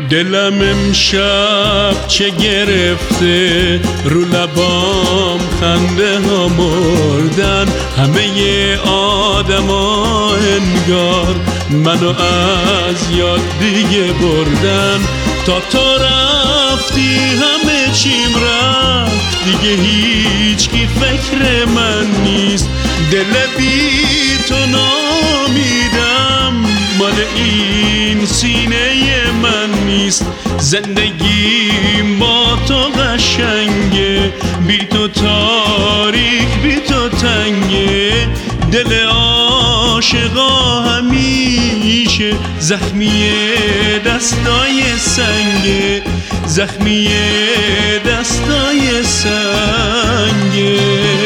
دلم امشب چه گرفته، رو لبام خنده ها مردن. همه آدما انگار منو از یاد دیگه بردن. تا تو رفتی همه چیم رفت، دیگه هیچ کی فکر من نیست. دل بی تو نامیدم، مال این سینه من نیست. زندگیم با تو قشنگه، بی تو تاریک، بی تو تنگه. دل عاشقا همیشه زخمی دستای سنگه، زخمی دستای سنگه.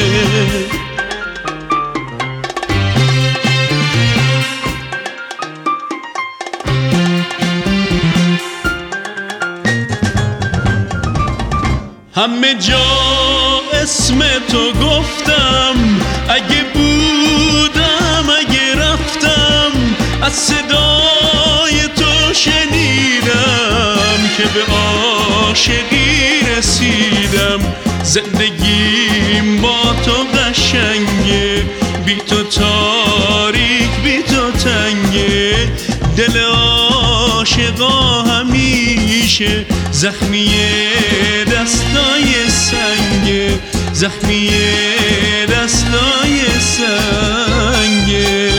همه جا اسم تو گفتم، اگه بودم اگه رفتم، از صدای تو شنیدم که به عاشقی رسیدم. زندگیم با تو قشنگه، بی تو تاریک، بی تو تنگه. دل عاشقا همیشه زخمی دستای سنگه، زخمی دستای سنگه.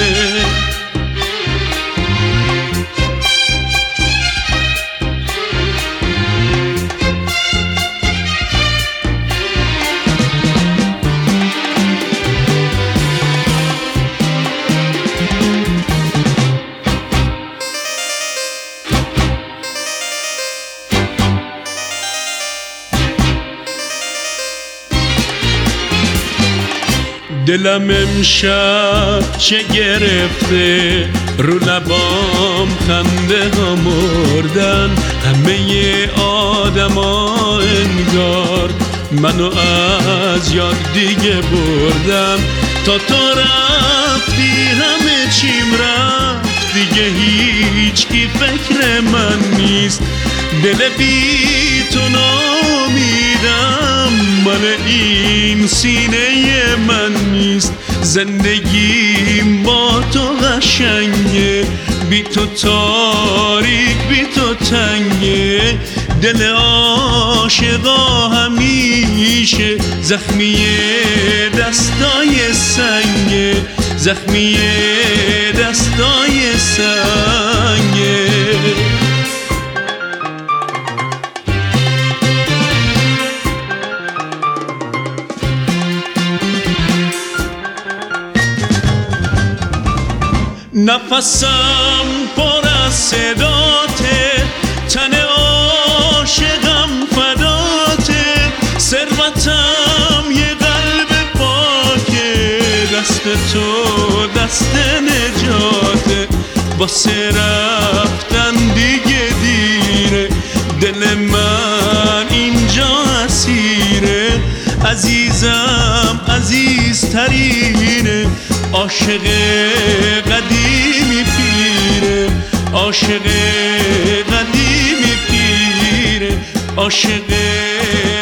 دلم امشب چه گرفته، رو لبام خنده ها مردن. همه آدما انگار منو از یاد دیگه بردن. تا تو رفتی همه چیم رفت، دیگه هیچ کی فکر من نیست. دل بی تو نامیدم، مال این سینه من نیست. زندگیم با تو قشنگه، بی تو تاریک، بی تو تنگه. دل عاشقا همیشه زخمی دستای سنگه، زخمی دستای سنگه. نفسم پر از صداته، تن عاشقم فداته. ثروتم یه قلب پاکه، دست تو دست نجاته. واسه رفتن دیگه دیره، دل من اینجا اسیره. عزیزم عزیزترینه، عاشق قدیمی پیره، عاشق قدیمی پیره، عاشق